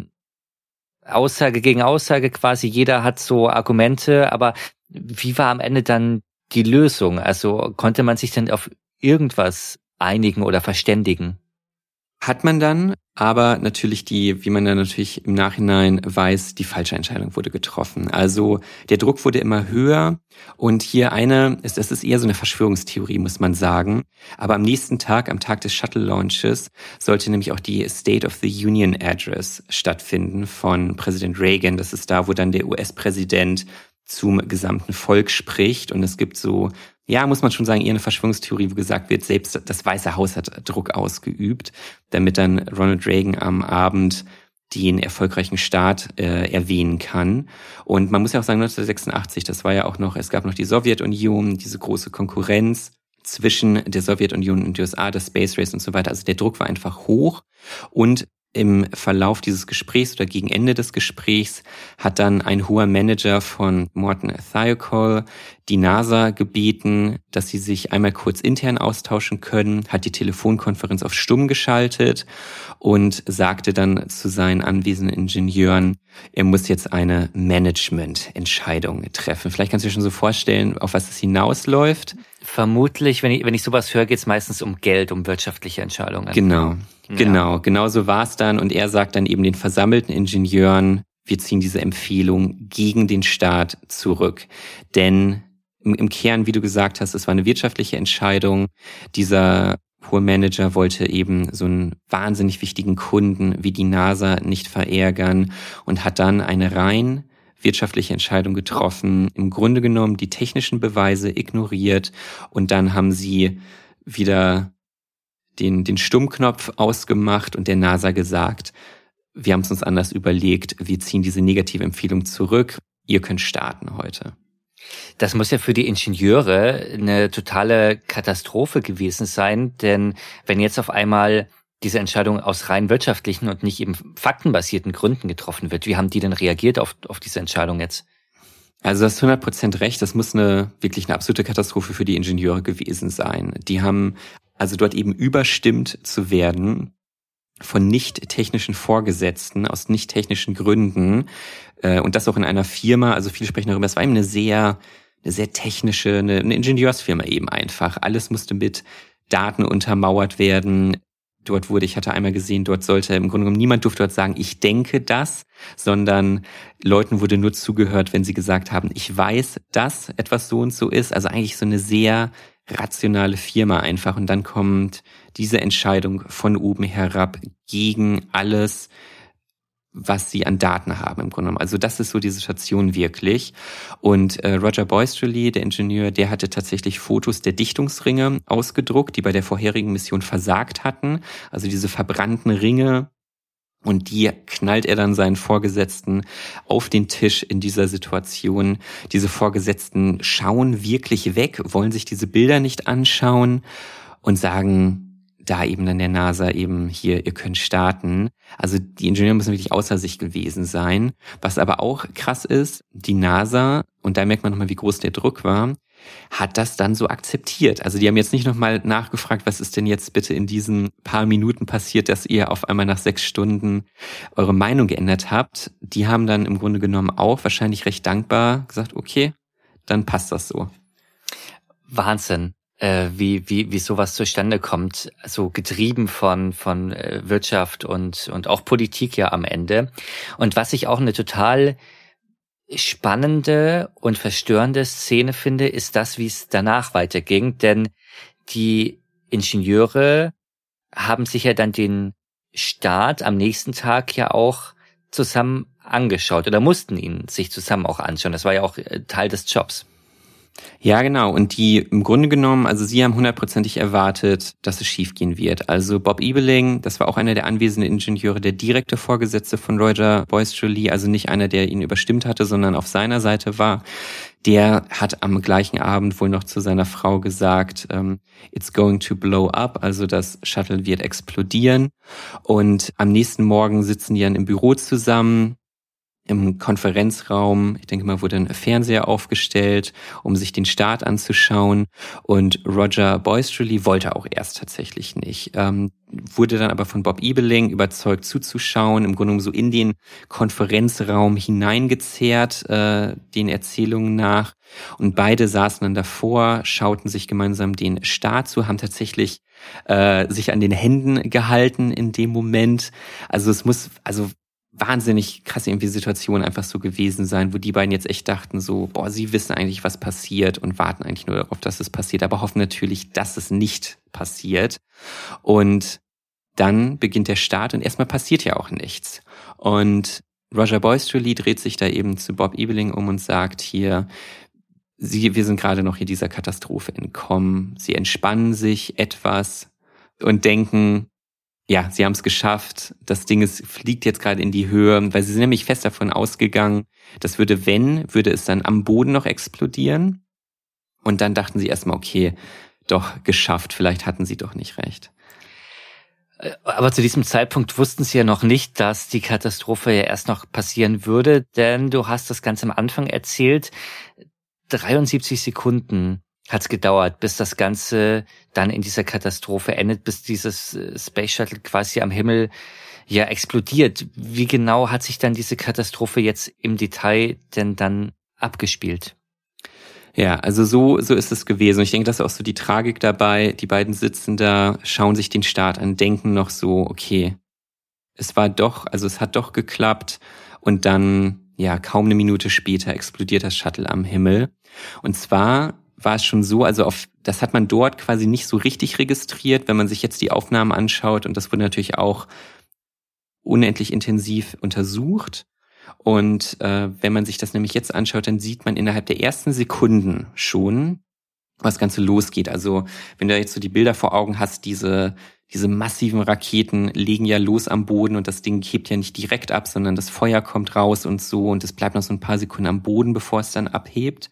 Aussage gegen Aussage quasi, jeder hat so Argumente, aber wie war am Ende dann die Lösung? Also konnte man sich denn auf irgendwas einigen oder verständigen? Hat man dann, aber natürlich wie man dann natürlich im Nachhinein weiß, die falsche Entscheidung wurde getroffen. Also der Druck wurde immer höher, und hier das ist eher so eine Verschwörungstheorie, muss man sagen. Aber am nächsten Tag, am Tag des Shuttle-Launches, sollte nämlich auch die State of the Union Address stattfinden von Präsident Reagan. Das ist da, wo dann der US-Präsident zum gesamten Volk spricht, und es gibt so, ja, muss man schon sagen, eher eine Verschwörungstheorie, wo gesagt wird, selbst das Weiße Haus hat Druck ausgeübt, damit dann Ronald Reagan am Abend den erfolgreichen Start erwähnen kann. Und man muss ja auch sagen, 1986, das war ja auch noch, es gab noch die Sowjetunion, diese große Konkurrenz zwischen der Sowjetunion und den USA, das Space Race und so weiter. Also der Druck war einfach hoch, und im Verlauf dieses Gesprächs oder gegen Ende des Gesprächs hat dann ein hoher Manager von Morton Thiokol die NASA gebeten, dass sie sich einmal kurz intern austauschen können, hat die Telefonkonferenz auf stumm geschaltet und sagte dann zu seinen anwesenden Ingenieuren, er muss jetzt eine Management-Entscheidung treffen. Vielleicht kannst du dir schon so vorstellen, auf was es hinausläuft. Vermutlich, wenn ich sowas höre, geht es meistens um Geld, um wirtschaftliche Entscheidungen. Genau so war es dann. Und er sagt dann eben den versammelten Ingenieuren, wir ziehen diese Empfehlung gegen den Staat zurück. Denn im Kern, wie du gesagt hast, es war eine wirtschaftliche Entscheidung. Dieser hohe Manager wollte eben so einen wahnsinnig wichtigen Kunden wie die NASA nicht verärgern und hat dann eine rein wirtschaftliche Entscheidung getroffen, im Grunde genommen die technischen Beweise ignoriert, und dann haben sie wieder den Stummknopf ausgemacht und der NASA gesagt, wir haben es uns anders überlegt, wir ziehen diese negative Empfehlung zurück, ihr könnt starten heute. Das muss ja für die Ingenieure eine totale Katastrophe gewesen sein, denn wenn jetzt auf einmal diese Entscheidung aus rein wirtschaftlichen und nicht eben faktenbasierten Gründen getroffen wird, wie haben die denn reagiert auf diese Entscheidung jetzt? Also du hast 100% recht, das muss wirklich eine absolute Katastrophe für die Ingenieure gewesen sein. Die haben also dort eben überstimmt zu werden von nicht-technischen Vorgesetzten aus nicht-technischen Gründen, und das auch in einer Firma, also viele sprechen darüber, es war eben eine sehr technische, eine Ingenieursfirma eben einfach. Alles musste mit Daten untermauert werden. Ich hatte einmal gesehen, dort sollte im Grunde genommen niemand durfte dort sagen, ich denke das, sondern Leuten wurde nur zugehört, wenn sie gesagt haben, ich weiß, dass etwas so und so ist. Also eigentlich so eine sehr rationale Firma einfach. Und dann kommt diese Entscheidung von oben herab gegen alles, was sie an Daten haben im Grunde genommen. Also das ist so die Situation wirklich. Und Roger Boystrely, der Ingenieur, der hatte tatsächlich Fotos der Dichtungsringe ausgedruckt, die bei der vorherigen Mission versagt hatten. Also diese verbrannten Ringe. Und die knallt er dann seinen Vorgesetzten auf den Tisch in dieser Situation. Diese Vorgesetzten schauen wirklich weg, wollen sich diese Bilder nicht anschauen. und sagen da eben dann der NASA eben hier, ihr könnt starten. Also die Ingenieure müssen wirklich außer sich gewesen sein. Was aber auch krass ist, die NASA, und da merkt man nochmal, wie groß der Druck war, hat das dann so akzeptiert. Also die haben jetzt nicht nochmal nachgefragt, was ist denn jetzt bitte in diesen paar Minuten passiert, dass ihr auf einmal nach 6 Stunden eure Meinung geändert habt. Die haben dann im Grunde genommen auch wahrscheinlich recht dankbar gesagt, okay, dann passt das so. Wahnsinn, wie sowas zustande kommt, so getrieben von Wirtschaft und auch Politik ja am Ende. Und was ich auch eine total spannende und verstörende Szene finde, ist das, wie es danach weiterging, denn die Ingenieure haben sich ja dann den Start am nächsten Tag ja auch zusammen angeschaut oder mussten ihn sich zusammen auch anschauen. Das war ja auch Teil des Jobs. Ja, genau. Und die im Grunde genommen, also sie haben 100%ig erwartet, dass es schiefgehen wird. Also Bob Ebeling, das war auch einer der anwesenden Ingenieure, der direkte Vorgesetzte von Roger Boyce-Joly, also nicht einer, der ihn überstimmt hatte, sondern auf seiner Seite war. Der hat am gleichen Abend wohl noch zu seiner Frau gesagt, it's going to blow up, also das Shuttle wird explodieren. Und am nächsten Morgen sitzen die dann im Büro zusammen, im Konferenzraum. Ich denke mal, wurde ein Fernseher aufgestellt, um sich den Start anzuschauen. Und Roger Boyce-Joly wollte auch erst tatsächlich nicht. Wurde dann aber von Bob Ebeling überzeugt zuzuschauen, im Grunde genommen so in den Konferenzraum hineingezerrt, den Erzählungen nach. Und beide saßen dann davor, schauten sich gemeinsam den Start zu, haben tatsächlich sich an den Händen gehalten in dem Moment. Also es muss, wahnsinnig krass irgendwie Situation einfach so gewesen sein, wo die beiden jetzt echt dachten so, sie wissen eigentlich, was passiert und warten eigentlich nur darauf, dass es passiert, aber hoffen natürlich, dass es nicht passiert. Und dann beginnt der Start und erstmal passiert ja auch nichts. Und Roger Boyce-Joly dreht sich da eben zu Bob Ebeling um und sagt hier, wir sind gerade noch hier dieser Katastrophe entkommen. Sie entspannen sich etwas und denken, ja, sie haben es geschafft. Das Ding fliegt jetzt gerade in die Höhe, weil sie sind nämlich fest davon ausgegangen, das würde es dann am Boden noch explodieren. Und dann dachten sie erstmal, okay, doch geschafft, vielleicht hatten sie doch nicht recht. Aber zu diesem Zeitpunkt wussten sie ja noch nicht, dass die Katastrophe ja erst noch passieren würde, denn du hast das ganz am Anfang erzählt, 73 Sekunden hat's gedauert, bis das Ganze dann in dieser Katastrophe endet, bis dieses Space Shuttle quasi am Himmel ja explodiert. Wie genau hat sich dann diese Katastrophe jetzt im Detail denn dann abgespielt? Ja, also so ist es gewesen. Und ich denke, das ist auch so die Tragik dabei. Die beiden sitzen da, schauen sich den Start an, denken noch so, okay, es hat doch geklappt. Und dann, ja, kaum eine Minute später explodiert das Shuttle am Himmel. Und zwar war es schon so, das hat man dort quasi nicht so richtig registriert, wenn man sich jetzt die Aufnahmen anschaut, und das wurde natürlich auch unendlich intensiv untersucht. Und wenn man sich das nämlich jetzt anschaut, dann sieht man innerhalb der ersten Sekunden schon, was das Ganze losgeht. Also wenn du jetzt so die Bilder vor Augen hast, diese massiven Raketen legen ja los am Boden und das Ding hebt ja nicht direkt ab, sondern das Feuer kommt raus und so, und es bleibt noch so ein paar Sekunden am Boden, bevor es dann abhebt.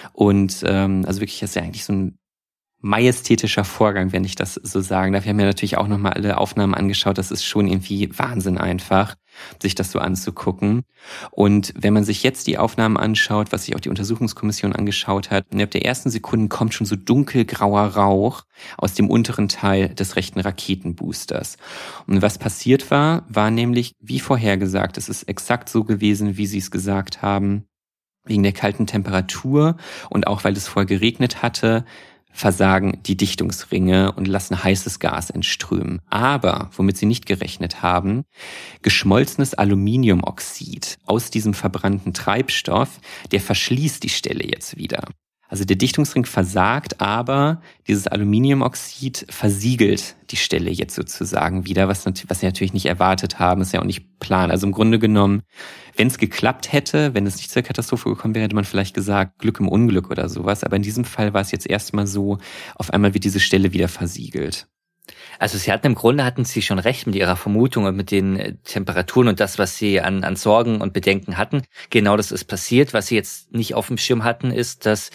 Und also wirklich, das ist ja eigentlich so ein majestätischer Vorgang, wenn ich das so sagen darf. Wir haben ja natürlich auch nochmal alle Aufnahmen angeschaut. Das ist schon irgendwie Wahnsinn einfach, sich das so anzugucken. Und wenn man sich jetzt die Aufnahmen anschaut, was sich auch die Untersuchungskommission angeschaut hat, innerhalb der ersten Sekunden kommt schon so dunkelgrauer Rauch aus dem unteren Teil des rechten Raketenboosters. Und was passiert war nämlich, wie vorhergesagt, es ist exakt so gewesen, wie sie es gesagt haben, wegen der kalten Temperatur und auch weil es vorher geregnet hatte, versagen die Dichtungsringe und lassen heißes Gas entströmen. Aber, womit sie nicht gerechnet haben, geschmolzenes Aluminiumoxid aus diesem verbrannten Treibstoff, der verschließt die Stelle jetzt wieder. Also der Dichtungsring versagt, aber dieses Aluminiumoxid versiegelt die Stelle jetzt sozusagen wieder, was sie natürlich nicht erwartet haben, ist ja auch nicht Plan. Also im Grunde genommen, wenn es geklappt hätte, wenn es nicht zur Katastrophe gekommen wäre, hätte man vielleicht gesagt, Glück im Unglück oder sowas. Aber in diesem Fall war es jetzt erstmal so, auf einmal wird diese Stelle wieder versiegelt. Also hatten sie schon recht mit ihrer Vermutung und mit den Temperaturen und das, was sie an Sorgen und Bedenken hatten. Genau das ist passiert. Was sie jetzt nicht auf dem Schirm hatten, ist, dass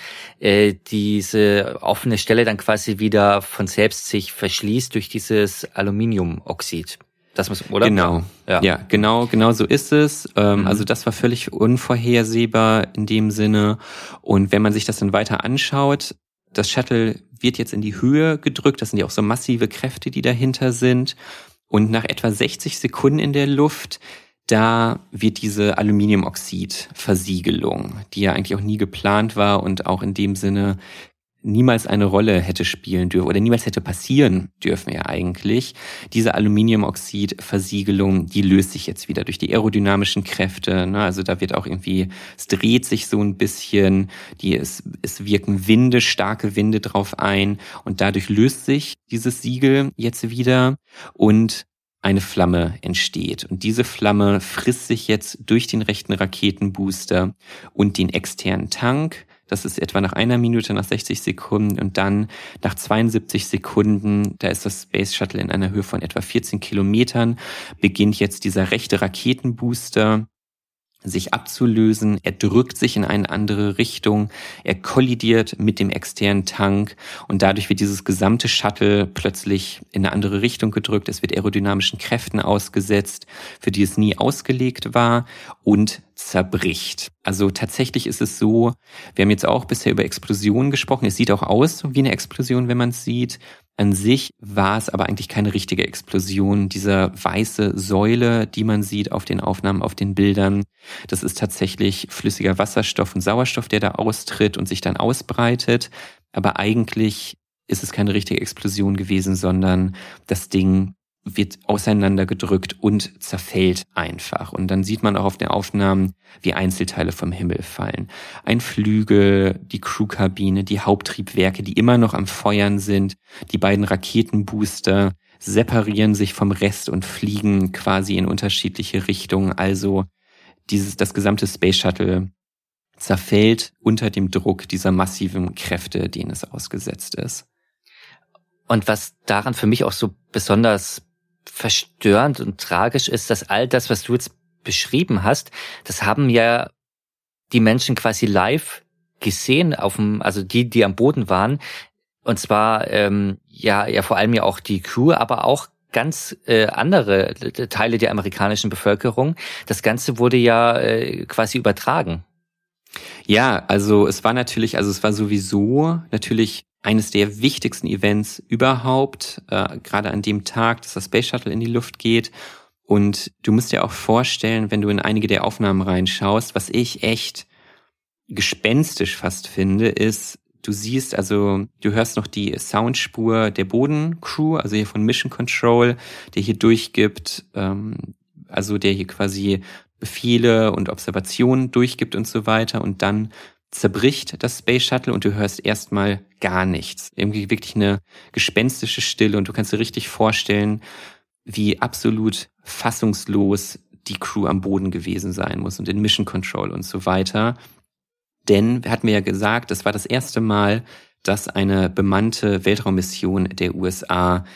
diese offene Stelle dann quasi wieder von selbst sich verschließt durch dieses Aluminiumoxid. Das muss, oder? Genau. Ja, genau so ist es. Also das war völlig unvorhersehbar in dem Sinne. Und wenn man sich das dann weiter anschaut, das Shuttle wird jetzt in die Höhe gedrückt. Das sind ja auch so massive Kräfte, die dahinter sind. Und nach etwa 60 Sekunden in der Luft, da wird diese Aluminiumoxid-Versiegelung, die ja eigentlich auch nie geplant war und auch in dem Sinne niemals eine Rolle hätte spielen dürfen oder niemals hätte passieren dürfen ja eigentlich. Diese Aluminiumoxid-Versiegelung, die löst sich jetzt wieder durch die aerodynamischen Kräfte. Ne? Also da wird auch irgendwie, es dreht sich so ein bisschen, es wirken Winde, starke Winde drauf ein und dadurch löst sich dieses Siegel jetzt wieder und eine Flamme entsteht. Und diese Flamme frisst sich jetzt durch den rechten Raketenbooster und den externen Tank. Das ist etwa nach 1 Minute, nach 60 Sekunden und dann nach 72 Sekunden, da ist das Space Shuttle in einer Höhe von etwa 14 Kilometern, beginnt jetzt dieser rechte Raketenbooster sich abzulösen. Er drückt sich in eine andere Richtung, er kollidiert mit dem externen Tank und dadurch wird dieses gesamte Shuttle plötzlich in eine andere Richtung gedrückt. Es wird aerodynamischen Kräften ausgesetzt, für die es nie ausgelegt war und zerbricht. Also tatsächlich ist es so, wir haben jetzt auch bisher über Explosionen gesprochen. Es sieht auch aus wie eine Explosion, wenn man es sieht. An sich war es aber eigentlich keine richtige Explosion. Diese weiße Säule, die man sieht auf den Aufnahmen, auf den Bildern, das ist tatsächlich flüssiger Wasserstoff und Sauerstoff, der da austritt und sich dann ausbreitet. Aber eigentlich ist es keine richtige Explosion gewesen, sondern das Ding wird auseinandergedrückt und zerfällt einfach. Und dann sieht man auch auf den Aufnahmen, wie Einzelteile vom Himmel fallen. Ein Flügel, die Crewkabine, die Haupttriebwerke, die immer noch am Feuern sind. Die beiden Raketenbooster separieren sich vom Rest und fliegen quasi in unterschiedliche Richtungen. Also das gesamte Space Shuttle zerfällt unter dem Druck dieser massiven Kräfte, denen es ausgesetzt ist. Und was daran für mich auch so besonders verstörend und tragisch ist, dass all das, was du jetzt beschrieben hast, das haben ja die Menschen quasi live gesehen, also die am Boden waren. Und zwar ja vor allem ja auch die Crew, aber auch ganz andere Teile der amerikanischen Bevölkerung. Das Ganze wurde ja quasi übertragen. Ja, also es war sowieso natürlich eines der wichtigsten Events überhaupt, gerade an dem Tag, dass das Space Shuttle in die Luft geht. Und du musst dir auch vorstellen, wenn du in einige der Aufnahmen reinschaust, was ich echt gespenstisch fast finde, ist, du hörst noch die Soundspur der Bodencrew, also hier von Mission Control, der hier durchgibt, also der hier quasi Befehle und Observationen durchgibt und so weiter. Und dann zerbricht das Space Shuttle und du hörst erstmal gar nichts. Irgendwie wirklich eine gespenstische Stille und du kannst dir richtig vorstellen, wie absolut fassungslos die Crew am Boden gewesen sein muss und in Mission Control und so weiter. Denn, hatten wir ja gesagt, das war das erste Mal, dass eine bemannte Weltraummission der USA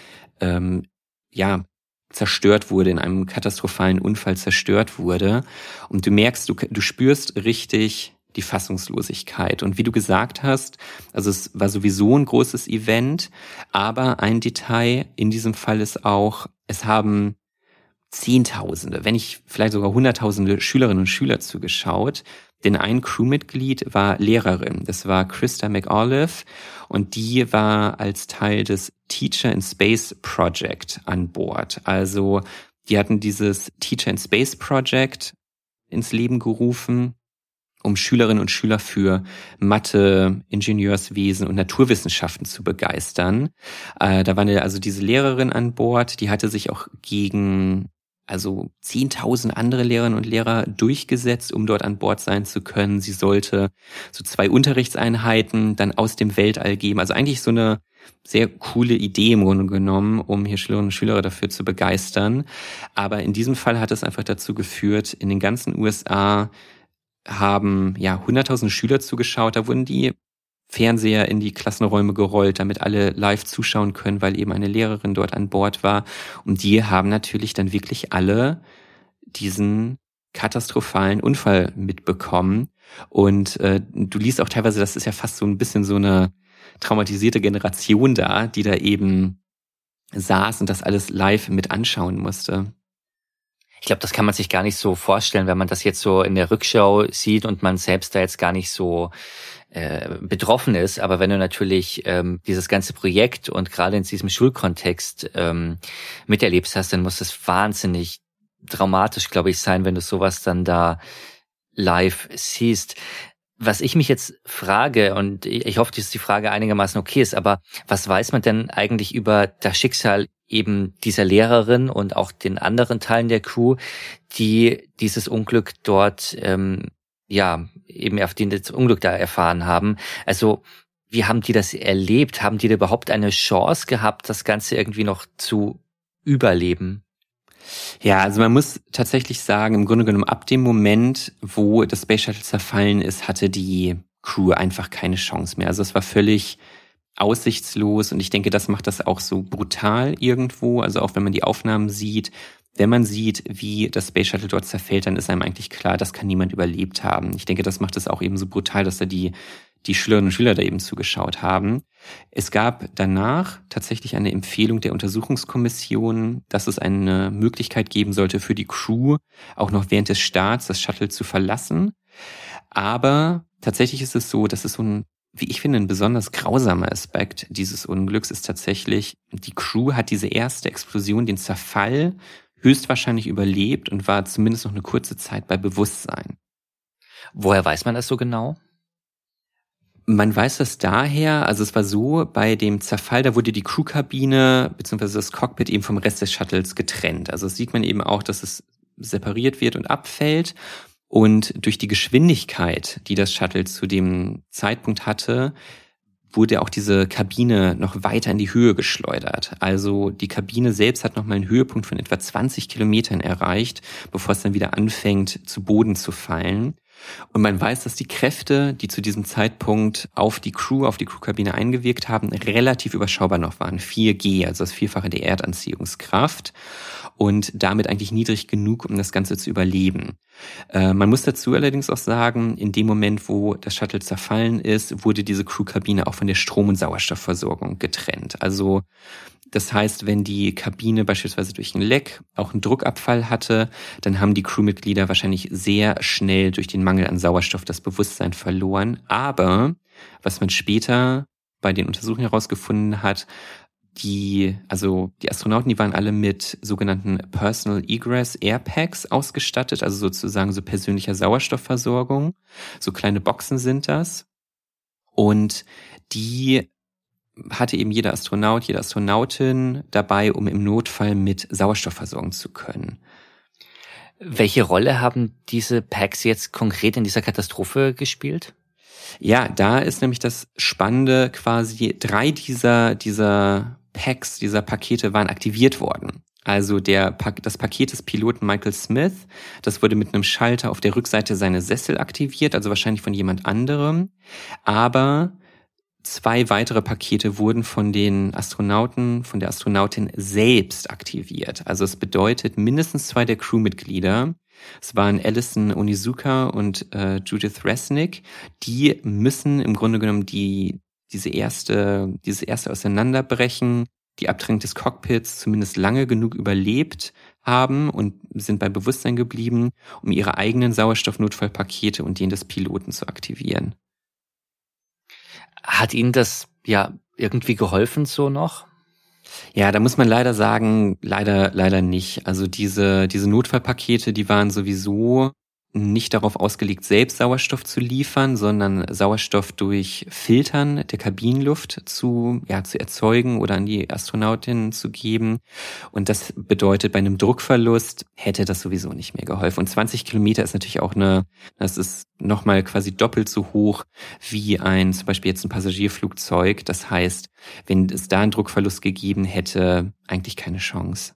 zerstört wurde, in einem katastrophalen Unfall zerstört wurde. Und du merkst, du spürst richtig die Fassungslosigkeit. Und wie du gesagt hast, also es war sowieso ein großes Event, aber ein Detail in diesem Fall ist auch, es haben Zehntausende, wenn nicht vielleicht sogar Hunderttausende Schülerinnen und Schüler zugeschaut. Denn ein Crewmitglied war Lehrerin. Das war Christa McAuliffe und die war als Teil des Teacher in Space Project an Bord. Also die hatten dieses Teacher in Space Project ins Leben gerufen, um Schülerinnen und Schüler für Mathe, Ingenieurswesen und Naturwissenschaften zu begeistern. Da war also diese Lehrerin an Bord, die hatte sich auch gegen 10.000 andere Lehrerinnen und Lehrer durchgesetzt, um dort an Bord sein zu können. Sie sollte so 2 Unterrichtseinheiten dann aus dem Weltall geben. Also eigentlich so eine sehr coole Idee im Grunde genommen, um hier Schülerinnen und Schüler dafür zu begeistern. Aber in diesem Fall hat es einfach dazu geführt, in den ganzen USA haben 100.000 Schüler zugeschaut. Da wurden die Fernseher in die Klassenräume gerollt, damit alle live zuschauen können, weil eben eine Lehrerin dort an Bord war. Und die haben natürlich dann wirklich alle diesen katastrophalen Unfall mitbekommen. Und du liest auch teilweise, das ist ja fast so ein bisschen so eine traumatisierte Generation da, die da eben saß und das alles live mit anschauen musste. Ich glaube, das kann man sich gar nicht so vorstellen, wenn man das jetzt so in der Rückschau sieht und man selbst da jetzt gar nicht so betroffen ist. Aber wenn du natürlich dieses ganze Projekt und gerade in diesem Schulkontext miterlebst hast, dann muss es wahnsinnig dramatisch, glaube ich, sein, wenn du sowas dann da live siehst. Was ich mich jetzt frage, und ich hoffe, dass die Frage einigermaßen okay ist, aber was weiß man denn eigentlich über das Schicksal eben dieser Lehrerin und auch den anderen Teilen der Crew, die dieses Unglück dort, eben auf den das Unglück da erfahren haben? Also, wie haben die das erlebt? Haben die da überhaupt eine Chance gehabt, das Ganze irgendwie noch zu überleben? Ja, also man muss tatsächlich sagen, im Grunde genommen ab dem Moment, wo das Space Shuttle zerfallen ist, hatte die Crew einfach keine Chance mehr. Also es war völlig aussichtslos und ich denke, das macht das auch so brutal irgendwo. Also auch wenn man die Aufnahmen sieht, wenn man sieht, wie das Space Shuttle dort zerfällt, dann ist einem eigentlich klar, das kann niemand überlebt haben. Ich denke, das macht es auch eben so brutal, dass da die Schülerinnen und Schüler da eben zugeschaut haben. Es gab danach tatsächlich eine Empfehlung der Untersuchungskommission, dass es eine Möglichkeit geben sollte für die Crew, auch noch während des Starts das Shuttle zu verlassen. Aber tatsächlich ist es so, dass es so ein, wie ich finde, ein besonders grausamer Aspekt dieses Unglücks ist tatsächlich, die Crew hat diese erste Explosion, den Zerfall, höchstwahrscheinlich überlebt und war zumindest noch eine kurze Zeit bei Bewusstsein. Woher weiß man das so genau? Man weiß das daher, also es war so, bei dem Zerfall, da wurde die Crewkabine bzw. das Cockpit eben vom Rest des Shuttles getrennt. Also das sieht man eben auch, dass es separiert wird und abfällt. Und durch die Geschwindigkeit, die das Shuttle zu dem Zeitpunkt hatte, wurde auch diese Kabine noch weiter in die Höhe geschleudert. Also die Kabine selbst hat nochmal einen Höhepunkt von etwa 20 Kilometern erreicht, bevor es dann wieder anfängt, zu Boden zu fallen. Und man weiß, dass die Kräfte, die zu diesem Zeitpunkt auf die Crewkabine eingewirkt haben, relativ überschaubar noch waren. 4G, also das Vierfache der Erdanziehungskraft. Und damit eigentlich niedrig genug, um das Ganze zu überleben. Man muss dazu allerdings auch sagen, in dem Moment, wo das Shuttle zerfallen ist, wurde diese Crewkabine auch von der Strom- und Sauerstoffversorgung getrennt. Also das heißt, wenn die Kabine beispielsweise durch ein Leck auch einen Druckabfall hatte, dann haben die Crewmitglieder wahrscheinlich sehr schnell durch den Mangel an Sauerstoff das Bewusstsein verloren. Aber was man später bei den Untersuchungen herausgefunden hat, die Astronauten, die waren alle mit sogenannten Personal Egress Airpacks ausgestattet, also sozusagen so persönlicher Sauerstoffversorgung. So kleine Boxen sind das. Und die hatte eben jeder Astronaut, jede Astronautin dabei, um im Notfall mit Sauerstoff versorgen zu können. Welche Rolle haben diese Packs jetzt konkret in dieser Katastrophe gespielt? Ja, da ist nämlich das Spannende, quasi 3 dieser Packs, dieser Pakete waren aktiviert worden. Also das Paket des Piloten Michael Smith, das wurde mit einem Schalter auf der Rückseite seines Sessel aktiviert, also wahrscheinlich von jemand anderem. Aber 2 weitere Pakete wurden von den Astronauten, von der Astronautin selbst aktiviert. Also es bedeutet, mindestens 2 der Crewmitglieder, es waren Alison Onizuka und Judith Resnick, die müssen im Grunde genommen dieses erste Auseinanderbrechen, die Abtrennung des Cockpits zumindest lange genug überlebt haben und sind bei Bewusstsein geblieben, um ihre eigenen Sauerstoffnotfallpakete und den des Piloten zu aktivieren. Hat Ihnen das ja irgendwie geholfen so noch? Ja, da muss man leider sagen, leider nicht. Also diese Notfallpakete, die waren sowieso nicht darauf ausgelegt, selbst Sauerstoff zu liefern, sondern Sauerstoff durch Filtern der Kabinenluft zu erzeugen oder an die Astronautinnen zu geben. Und das bedeutet, bei einem Druckverlust hätte das sowieso nicht mehr geholfen. Und 20 Kilometer ist natürlich auch das ist nochmal quasi doppelt so hoch wie zum Beispiel jetzt ein Passagierflugzeug. Das heißt, wenn es da einen Druckverlust gegeben hätte, eigentlich keine Chance.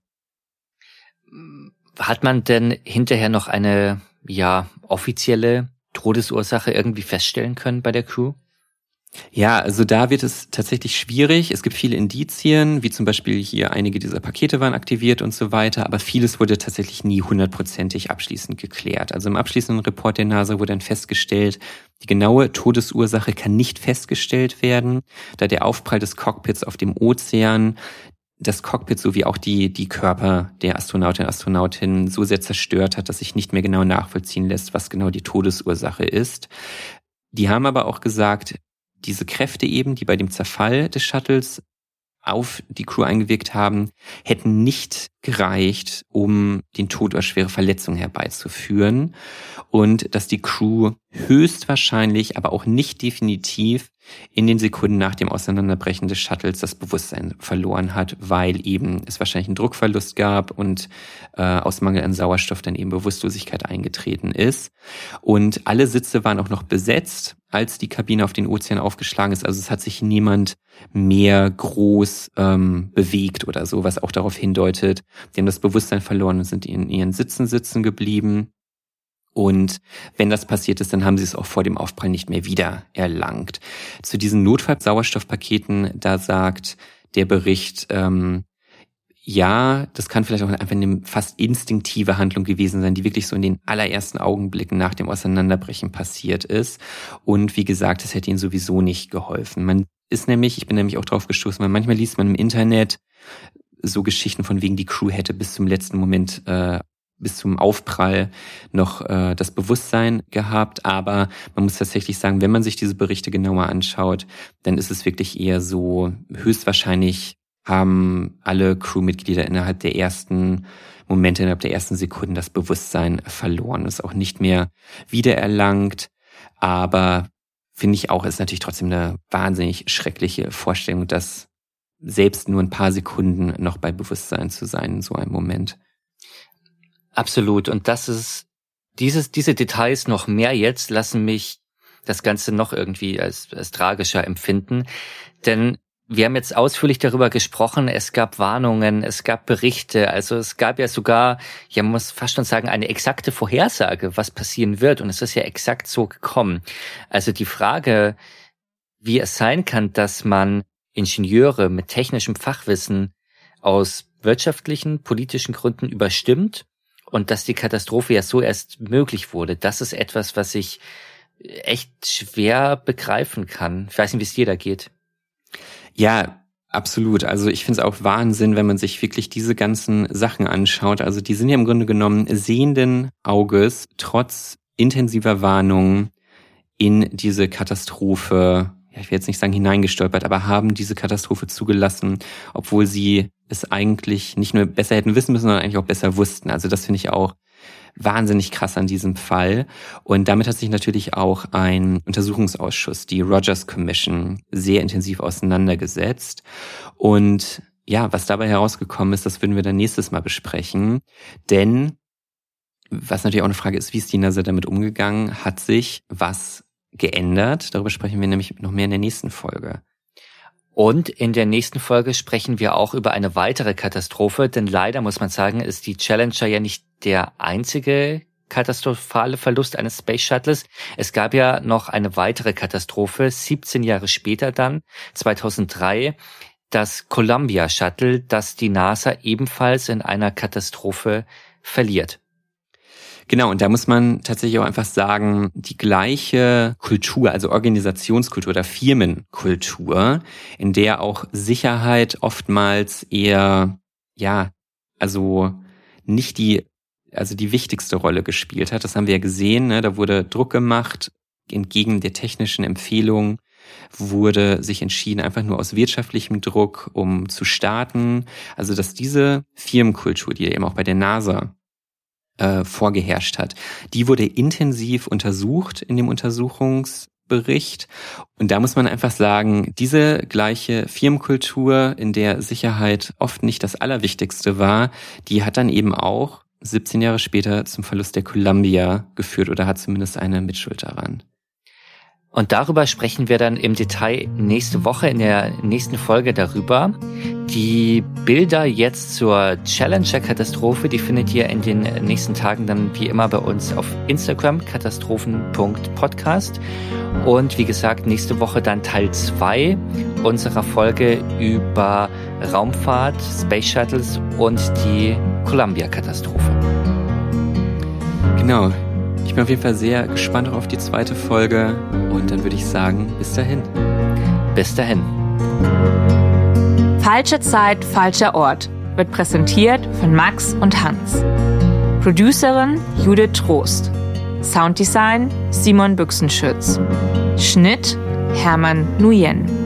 Hat man denn hinterher noch eine offizielle Todesursache irgendwie feststellen können bei der Crew? Ja, also da wird es tatsächlich schwierig. Es gibt viele Indizien, wie zum Beispiel hier einige dieser Pakete waren aktiviert und so weiter, aber vieles wurde tatsächlich nie 100%ig abschließend geklärt. Also im abschließenden Report der NASA wurde dann festgestellt, die genaue Todesursache kann nicht festgestellt werden, da der Aufprall des Cockpits auf dem Ozean das Cockpit sowie auch die Körper der Astronautinnen und Astronautinnen so sehr zerstört hat, dass sich nicht mehr genau nachvollziehen lässt, was genau die Todesursache ist. Die haben aber auch gesagt, diese Kräfte eben, die bei dem Zerfall des Shuttles auf die Crew eingewirkt haben, hätten nicht gereicht, um den Tod oder schwere Verletzungen herbeizuführen. Und dass die Crew höchstwahrscheinlich, aber auch nicht definitiv in den Sekunden nach dem Auseinanderbrechen des Shuttles das Bewusstsein verloren hat, weil eben es wahrscheinlich einen Druckverlust gab und aus Mangel an Sauerstoff dann eben Bewusstlosigkeit eingetreten ist. Und alle Sitze waren auch noch besetzt, als die Kabine auf den Ozean aufgeschlagen ist. Also es hat sich niemand mehr groß bewegt oder so, was auch darauf hindeutet, die haben das Bewusstsein verloren und sind in ihren Sitzen sitzen geblieben. Und wenn das passiert ist, dann haben sie es auch vor dem Aufprall nicht mehr wieder erlangt. Zu diesen Notfall-Sauerstoffpaketen, da sagt der Bericht, ja, das kann vielleicht auch einfach eine fast instinktive Handlung gewesen sein, die wirklich so in den allerersten Augenblicken nach dem Auseinanderbrechen passiert ist. Und wie gesagt, es hätte ihnen sowieso nicht geholfen. Ich bin nämlich auch drauf gestoßen, weil manchmal liest man im Internet so Geschichten von wegen, die Crew hätte bis zum letzten Moment, bis zum Aufprall noch das Bewusstsein gehabt. Aber man muss tatsächlich sagen, wenn man sich diese Berichte genauer anschaut, dann ist es wirklich eher so, höchstwahrscheinlich haben alle Crewmitglieder innerhalb der ersten Momente, innerhalb der ersten Sekunden das Bewusstsein verloren. Das ist auch nicht mehr wiedererlangt. Aber finde ich auch, ist natürlich trotzdem eine wahnsinnig schreckliche Vorstellung, dass selbst nur ein paar Sekunden noch bei Bewusstsein zu sein in so einem Moment. Absolut. Und das ist, diese Details noch mehr jetzt lassen mich das Ganze noch irgendwie als tragischer empfinden. Denn wir haben jetzt ausführlich darüber gesprochen, es gab Warnungen, es gab Berichte, also es gab ja sogar, man muss fast schon sagen, eine exakte Vorhersage, was passieren wird, und es ist ja exakt so gekommen. Also die Frage, wie es sein kann, dass man Ingenieure mit technischem Fachwissen aus wirtschaftlichen, politischen Gründen überstimmt und dass die Katastrophe ja so erst möglich wurde, das ist etwas, was ich echt schwer begreifen kann. Ich weiß nicht, wie es dir da geht. Ja, absolut. Also ich finde es auch Wahnsinn, wenn man sich wirklich diese ganzen Sachen anschaut. Also die sind ja im Grunde genommen sehenden Auges, trotz intensiver Warnungen in diese Katastrophe, ich will jetzt nicht sagen hineingestolpert, aber haben diese Katastrophe zugelassen, obwohl sie es eigentlich nicht nur besser hätten wissen müssen, sondern eigentlich auch besser wussten. Also das finde ich auch wahnsinnig krass an diesem Fall. Und damit hat sich natürlich auch ein Untersuchungsausschuss, die Rogers Commission, sehr intensiv auseinandergesetzt. Und ja, was dabei herausgekommen ist, das würden wir dann nächstes Mal besprechen. Denn, was natürlich auch eine Frage ist, wie ist die NASA damit umgegangen, hat sich was geändert? Darüber sprechen wir nämlich noch mehr in der nächsten Folge. Und in der nächsten Folge sprechen wir auch über eine weitere Katastrophe, denn leider muss man sagen, ist die Challenger ja nicht der einzige katastrophale Verlust eines Space Shuttles. Es gab ja noch eine weitere Katastrophe, 17 Jahre später dann, 2003, das Columbia Shuttle, das die NASA ebenfalls in einer Katastrophe verliert. Genau, und da muss man tatsächlich auch einfach sagen, die gleiche Kultur, also Organisationskultur oder Firmenkultur, in der auch Sicherheit oftmals eher, nicht die wichtigste Rolle gespielt hat. Das haben wir ja gesehen, ne? Da wurde Druck gemacht, entgegen der technischen Empfehlung wurde sich entschieden, einfach nur aus wirtschaftlichem Druck, um zu starten. Also dass diese Firmenkultur, die eben auch bei der NASA vorgeherrscht hat. Die wurde intensiv untersucht in dem Untersuchungsbericht. Und da muss man einfach sagen, diese gleiche Firmenkultur, in der Sicherheit oft nicht das Allerwichtigste war, die hat dann eben auch 17 Jahre später zum Verlust der Columbia geführt oder hat zumindest eine Mitschuld daran. Und darüber sprechen wir dann im Detail nächste Woche in der nächsten Folge darüber. Die Bilder jetzt zur Challenger-Katastrophe, die findet ihr in den nächsten Tagen dann wie immer bei uns auf Instagram, katastrophen.podcast. Und wie gesagt, nächste Woche dann Teil 2 unserer Folge über Raumfahrt, Space Shuttles und die Columbia-Katastrophe. Genau. Ich bin auf jeden Fall sehr gespannt auf die zweite Folge und dann würde ich sagen, bis dahin. Bis dahin. Falsche Zeit, falscher Ort wird präsentiert von Max und Hans. Producerin Judith Trost. Sounddesign Simon Büchsenschütz. Schnitt Hermann Nguyen.